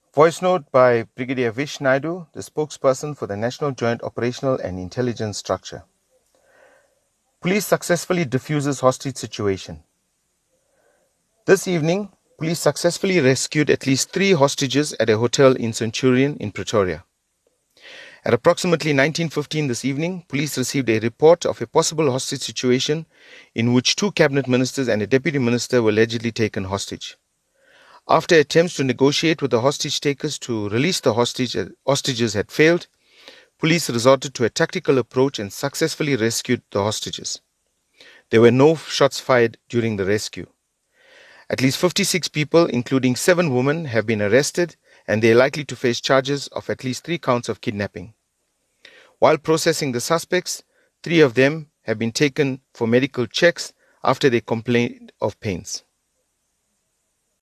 Voice note by Brigadier Vish Naidu, the spokesperson for the National Joint Operational and Intelligence Structure. Police successfully diffuses hostage situation. This evening, police successfully rescued at least 3 hostages at a hotel in Centurion in Pretoria. At approximately 19:15 this evening, police received a report of a possible hostage situation in which 2 cabinet ministers and a deputy minister were allegedly taken hostage. After attempts to negotiate with the hostage takers to release the hostages had failed, police resorted to a tactical approach and successfully rescued the hostages. There were no shots fired during the rescue. At least 56 people, including 7 women, have been arrested, and they are likely to face charges of at least 3 counts of kidnapping. While processing the suspects, 3 of them have been taken for medical checks after they complained of pains.